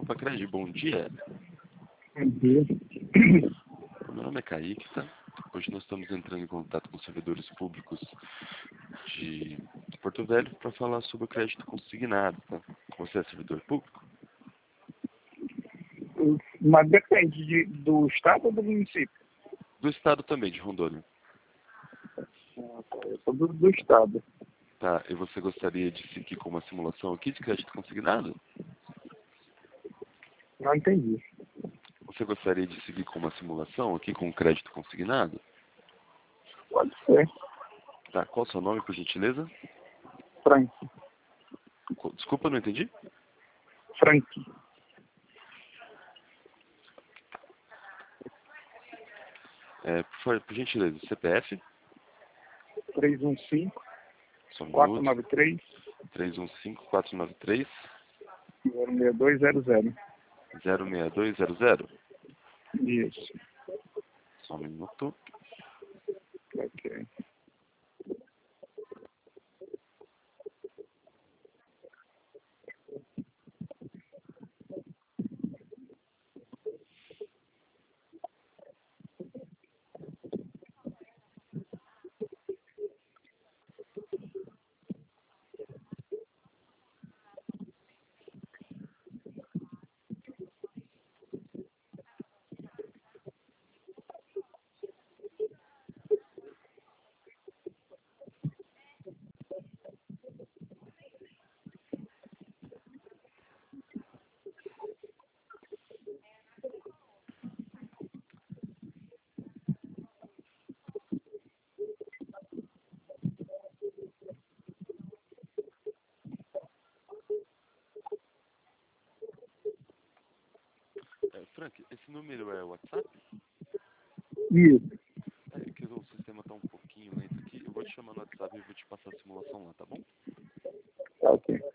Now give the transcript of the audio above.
Simpacred, bom dia. Bom dia. Meu nome é Kaique, tá? Hoje nós estamos entrando em contato com servidores públicos de Porto Velho para falar sobre o crédito consignado, tá? Você é servidor público? Mas depende do estado ou do município? Do estado também, de Rondônia. Eu sou do estado. Tá, e você gostaria de seguir com uma simulação aqui de crédito consignado? Não entendi. Você gostaria de seguir com uma simulação aqui com crédito consignado? Pode ser. Tá, qual o seu nome, por gentileza? Frank. Desculpa, não entendi? Frank. Por gentileza, CPF? 315 Só um minuto. 493 315-493 06200. 06200. Isso. Só um minuto. Ok. Frank, esse número é o WhatsApp? Isso. É que o sistema está um pouquinho lento aqui. Eu vou te chamar no WhatsApp e vou te passar a simulação lá, tá bom? Tá ok.